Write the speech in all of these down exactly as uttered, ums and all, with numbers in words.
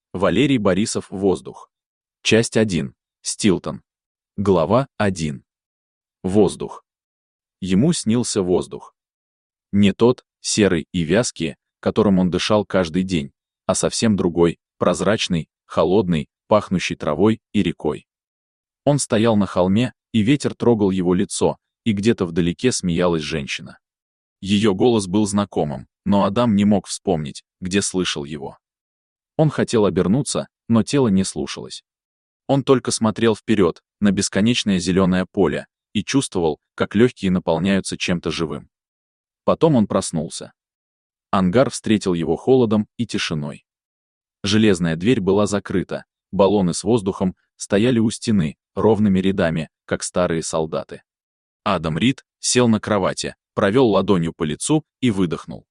Валерий Борисов «Воздух». Часть один. Стилтон. Глава один. Воздух. Ему снился воздух. Не тот, серый и вязкий, которым он дышал каждый день, а совсем другой, прозрачный, холодный, пахнущий травой и рекой. Он стоял на холме, и ветер трогал его лицо, и где-то вдалеке смеялась женщина. Ее голос был знакомым, но Адам не мог вспомнить, где слышал его. Он хотел обернуться, но тело не слушалось. Он только смотрел вперед, на бесконечное зеленое поле, и чувствовал, как легкие наполняются чем-то живым. Потом он проснулся. Ангар встретил его холодом и тишиной. Железная дверь была закрыта, баллоны с воздухом стояли у стены, ровными рядами, как старые солдаты. Адам Рид сел на кровати, провел ладонью по лицу и выдохнул.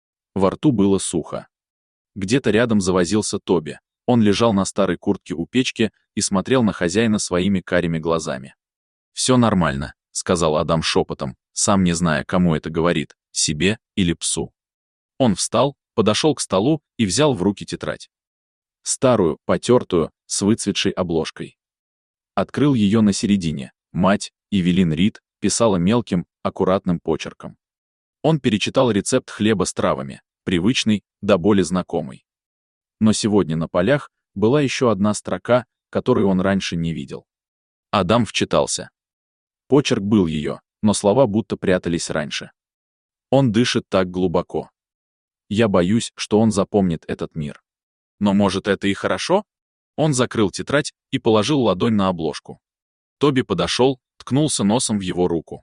Во рту было сухо. Где-то рядом завозился Тоби. Он лежал на старой куртке у печки и смотрел на хозяина своими карими глазами. «Все нормально», — сказал Адам шепотом, сам не зная, кому это говорит, себе или псу. Он встал, подошел к столу и взял в руки тетрадь. Старую, потертую, с выцветшей обложкой. Открыл ее на середине. Мать, Эвелин Рид, писала мелким, аккуратным почерком. Он перечитал рецепт хлеба с травами, привычный, до боли знакомый. Но сегодня на полях была еще одна строка, которую он раньше не видел. Адам вчитался. Почерк был ее, но слова будто прятались раньше. Он дышит так глубоко. Я боюсь, что он запомнит этот мир. Но может это и хорошо? Он закрыл тетрадь и положил ладонь на обложку. Тоби подошел, ткнулся носом в его руку.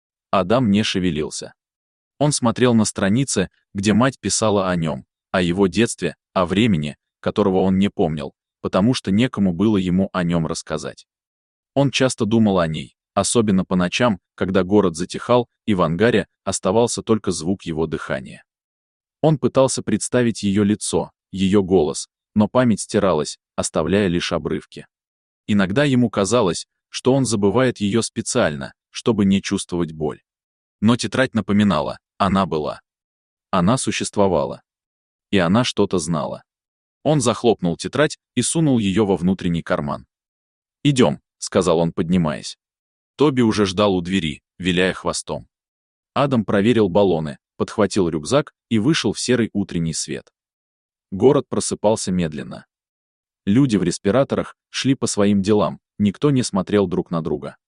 Адам не шевелился. Он смотрел на страницы, где мать писала о нем, о его детстве, о времени, которого он не помнил, потому что некому было ему о нем рассказать. Он часто думал о ней, особенно по ночам, когда город затихал, и в ангаре оставался только звук его дыхания. Он пытался представить ее лицо, ее голос, но память стиралась, оставляя лишь обрывки. Иногда ему казалось, что он забывает ее специально, чтобы не чувствовать боль. Но тетрадь напоминала, она была. Она существовала. И она что-то знала. Он захлопнул тетрадь и сунул ее во внутренний карман. «Идем», — сказал он, поднимаясь. Тоби уже ждал у двери, виляя хвостом. Адам проверил баллоны, подхватил рюкзак и вышел в серый утренний свет. Город просыпался медленно. Люди в респираторах шли по своим делам, никто не смотрел друг на друга.